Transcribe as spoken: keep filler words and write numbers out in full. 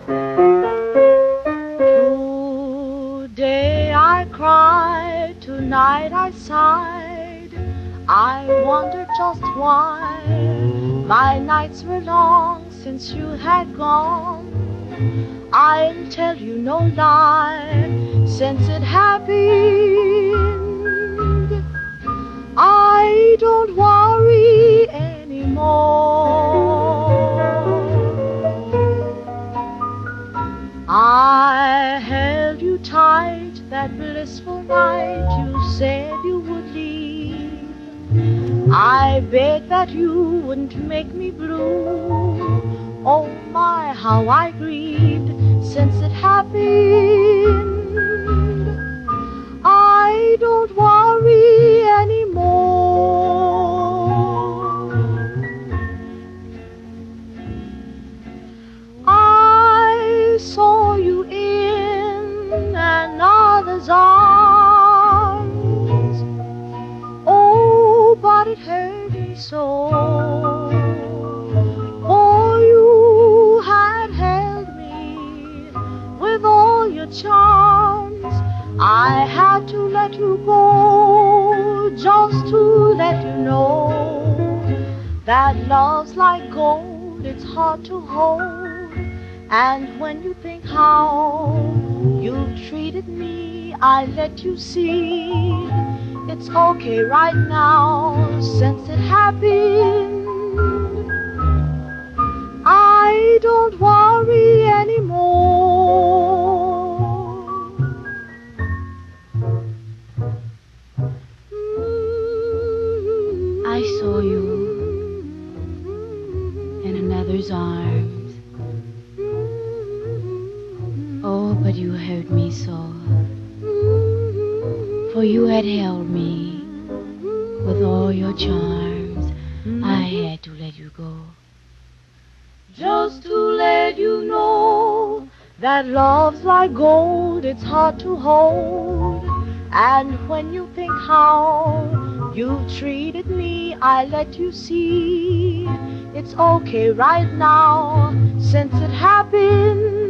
Today I cried, tonight I sighed. I wondered just why my nights were long since you had gone. I'll tell you no lie, since it happened, I don't worry anymore. I held you tight that blissful night you said you would leave. I begged that you wouldn't make me blue. Oh my, how I grieved since it happened. I don't worry anymore. I saw you in another's arms. Oh, but it hurt me so. For you had held me with all your charms. I had to let you go just to let you know that love's like gold, it's hard to hold. And when you think how you've treated me, I let you see it's okay right now since it happened. I don't worry anymore. I saw you in another's arms. Oh, but you hurt me so. For you had held me with all your charms. I had to let you go. Just to let you know that love's like gold, it's hard to hold. And when you think how you've treated me, I let you see it's okay right now since it happened.